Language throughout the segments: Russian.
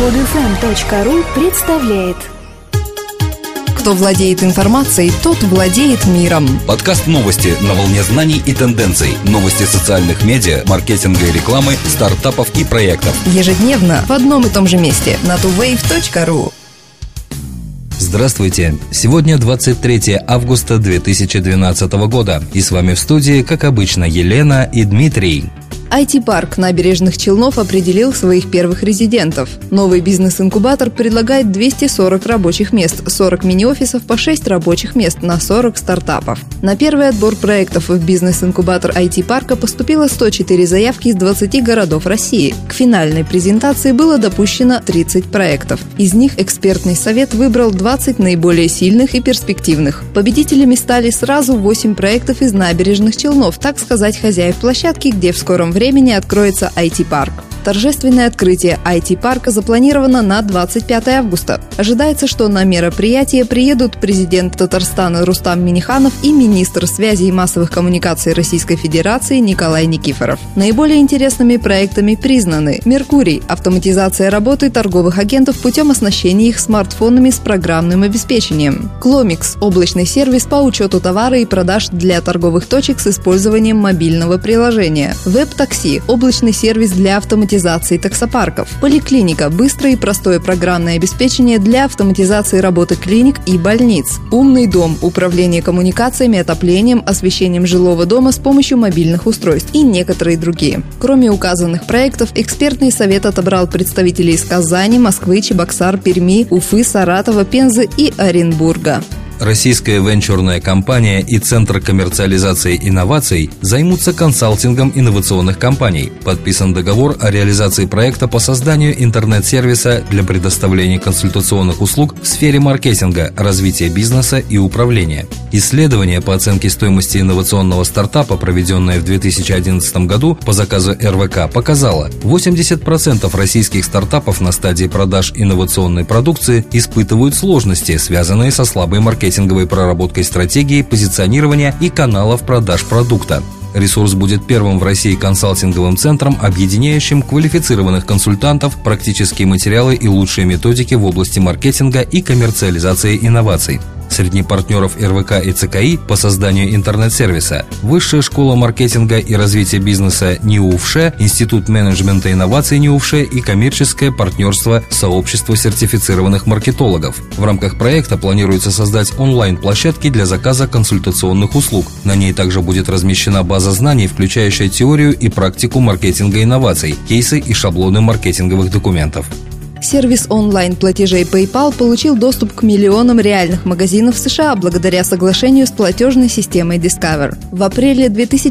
Podfm.ru представляет. Кто владеет информацией, тот владеет миром. Подкаст новости на волне знаний и тенденций. Новости социальных медиа, маркетинга и рекламы, стартапов и проектов. Ежедневно в одном и том же месте на tuwave.ru. Здравствуйте! Сегодня 23 августа 2012 года. И с вами в студии, как обычно, Елена и Дмитрий. IT-парк набережных Челнов определил своих первых резидентов. Новый бизнес-инкубатор предлагает 240 рабочих мест, 40 мини-офисов по 6 рабочих мест на 40 стартапов. На первый отбор проектов в бизнес-инкубатор IT-парка поступило 104 заявки из 20 городов России. К финальной презентации было допущено 30 проектов. Из них экспертный совет выбрал 20 наиболее сильных и перспективных. Победителями стали сразу 8 проектов из набережных Челнов, так сказать, хозяев площадки, где в скором времени откроется IT-парк. Торжественное открытие IT-парка запланировано на 25 августа. Ожидается, что на мероприятие приедут президент Татарстана Рустам Минниханов и министр связи и массовых коммуникаций Российской Федерации Николай Никифоров. Наиболее интересными проектами признаны: Меркурий – автоматизация работы торговых агентов путем оснащения их смартфонами с программным обеспечением; Кломикс – облачный сервис по учету товара и продаж для торговых точек с использованием мобильного приложения; Веб-такси – облачный сервис для автоматизации таксопарков; Поликлиника – быстрое и простое программное обеспечение для автоматизации работы клиник и больниц; Умный дом – управление коммуникациями, отоплением, освещением жилого дома с помощью мобильных устройств и некоторые другие. Кроме указанных проектов, экспертный совет отобрал представителей из Казани, Москвы, Чебоксар, Перми, Уфы, Саратова, Пензы и Оренбурга. Российская венчурная компания и Центр коммерциализации инноваций займутся консалтингом инновационных компаний. Подписан договор о реализации проекта по созданию интернет-сервиса для предоставления консультационных услуг в сфере маркетинга, развития бизнеса и управления. Исследование по оценке стоимости инновационного стартапа, проведенное в 2011 году по заказу РВК, показало: 80% российских стартапов на стадии продаж инновационной продукции испытывают сложности, связанные со слабой маркетинговой проработкой стратегии, позиционирования и каналов продаж продукта. Ресурс будет первым в России консалтинговым центром, объединяющим квалифицированных консультантов, практические материалы и лучшие методики в области маркетинга и коммерциализации инноваций. Среди партнеров РВК и ЦКИ по созданию интернет-сервиса Высшая школа маркетинга и развития бизнеса НИУФШ, Институт менеджмента и инноваций НИУФШ и коммерческое партнерство Сообщества сертифицированных маркетологов. В рамках проекта планируется создать онлайн-площадки для заказа консультационных услуг. На ней также будет размещена база знаний, включающая теорию и практику маркетинга инноваций, кейсы и шаблоны маркетинговых документов. Сервис онлайн-платежей PayPal получил доступ к миллионам реальных магазинов в США благодаря соглашению с платежной системой Discover. В апреле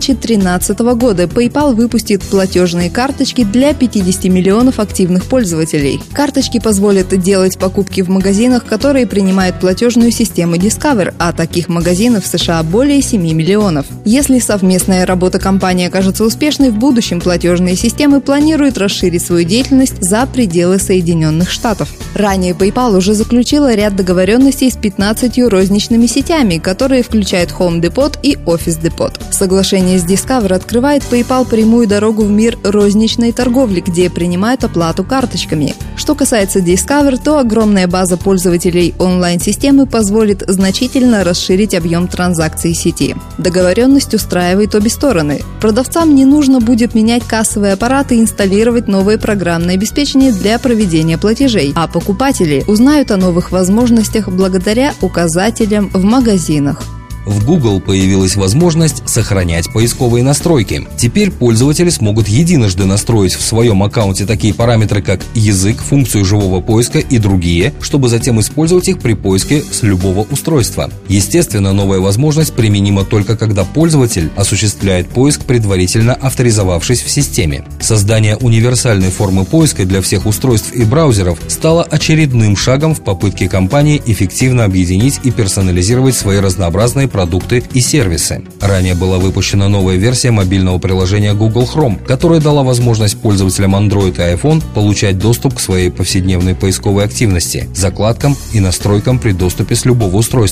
2013 года PayPal выпустит платежные карточки для 50 миллионов активных пользователей. Карточки позволят делать покупки в магазинах, которые принимают платежную систему Discover, а таких магазинов в США более 7 миллионов. Если совместная работа компании окажется успешной, в будущем платежные системы планируют расширить свою деятельность за пределы Соединенных Штатов. Ранее PayPal уже заключила ряд договоренностей с 15 розничными сетями, которые включают Home Depot и Office Depot. Соглашение с Discover открывает PayPal прямую дорогу в мир розничной торговли, где принимают оплату карточками. Что касается Discover, то огромная база пользователей онлайн-системы позволит значительно расширить объем транзакций сети. Договоренность устраивает обе стороны. Продавцам не нужно будет менять кассовые аппараты и инсталлировать новое программное обеспечение для проведения платежей, а покупатели узнают о новых возможностях благодаря указателям в магазинах. В Google появилась возможность сохранять поисковые настройки. Теперь пользователи смогут единожды настроить в своем аккаунте такие параметры, как язык, функцию живого поиска и другие, чтобы затем использовать их при поиске с любого устройства. Естественно, новая возможность применима только когда пользователь осуществляет поиск, предварительно авторизовавшись в системе. Создание универсальной формы поиска для всех устройств и браузеров стало очередным шагом в попытке компании эффективно объединить и персонализировать свои разнообразные продукты и сервисы. Ранее была выпущена новая версия мобильного приложения Google Chrome, которая дала возможность пользователям Android и iPhone получать доступ к своей повседневной поисковой активности, закладкам и настройкам при доступе с любого устройства.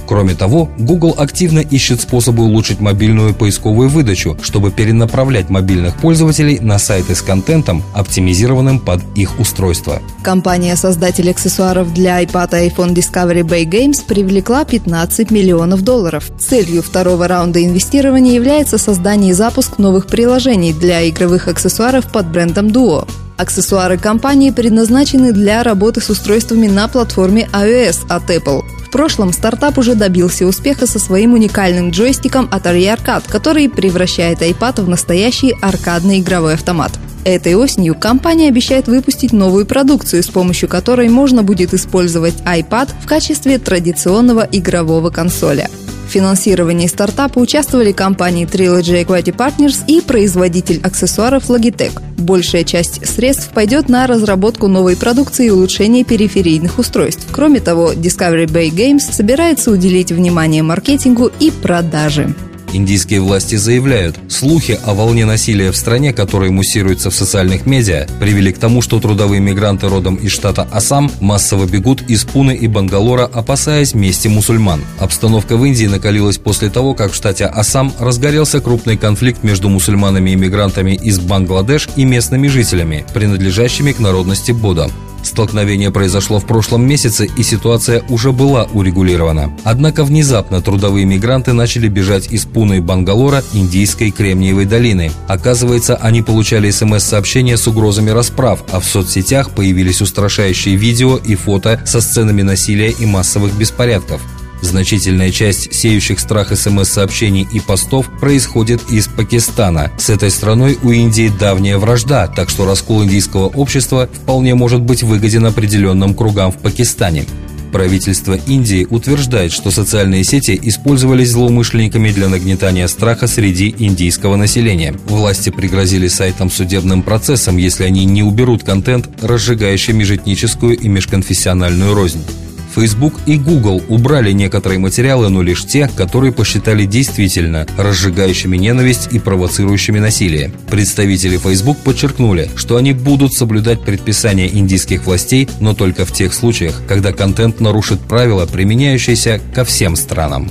Кроме того, Google активно ищет способы улучшить мобильную поисковую выдачу, чтобы перенаправлять мобильных пользователей на сайты с контентом, оптимизированным под их устройство. Компания-создатель аксессуаров для iPad и iPhone Discovery Bay Games привлекла $15 миллионов. Целью второго раунда инвестирования является создание и запуск новых приложений для игровых аксессуаров под брендом Duo. Аксессуары компании предназначены для работы с устройствами на платформе iOS от Apple. В прошлом стартап уже добился успеха со своим уникальным джойстиком Atari Arcade, который превращает iPad в настоящий аркадный игровой автомат. Этой осенью компания обещает выпустить новую продукцию, с помощью которой можно будет использовать iPad в качестве традиционного игрового консоля. В финансировании стартапа участвовали компании Trilogy Equity Partners и производитель аксессуаров Logitech. Большая часть средств пойдет на разработку новой продукции и улучшение периферийных устройств. Кроме того, Discovery Bay Games собирается уделить внимание маркетингу и продаже. Индийские власти заявляют, слухи о волне насилия в стране, которые муссируются в социальных медиа, привели к тому, что трудовые мигранты родом из штата Ассам массово бегут из Пуне и Бангалора, опасаясь мести мусульман. Обстановка в Индии накалилась после того, как в штате Ассам разгорелся крупный конфликт между мусульманами и мигрантами из Бангладеш и местными жителями, принадлежащими к народности Бодо. Столкновение произошло в прошлом месяце, и ситуация уже была урегулирована. Однако внезапно трудовые мигранты начали бежать из Пуне и Бангалора индийской Кремниевой долины. Оказывается, они получали СМС-сообщения с угрозами расправ, а в соцсетях появились устрашающие видео и фото со сценами насилия и массовых беспорядков. Значительная часть сеющих страх СМС-сообщений и постов происходит из Пакистана. С этой страной у Индии давняя вражда, так что раскол индийского общества вполне может быть выгоден определенным кругам в Пакистане. Правительство Индии утверждает, что социальные сети использовались злоумышленниками для нагнетания страха среди индийского населения. Власти пригрозили сайтам судебным процессом, если они не уберут контент, разжигающий межэтническую и межконфессиональную рознь. Facebook и Google убрали некоторые материалы, но лишь те, которые посчитали действительно разжигающими ненависть и провоцирующими насилие. Представители Facebook подчеркнули, что они будут соблюдать предписания индийских властей, но только в тех случаях, когда контент нарушит правила, применяющиеся ко всем странам.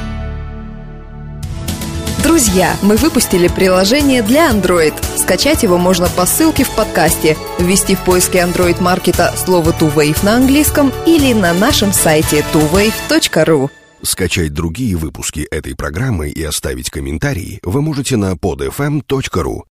Друзья, мы выпустили приложение для Android. Скачать его можно по ссылке в подкасте, ввести в поиске Android-маркета слово TwoWave на английском или на нашем сайте twowave.ru. Скачать другие выпуски этой программы и оставить комментарии вы можете на podfm.ru.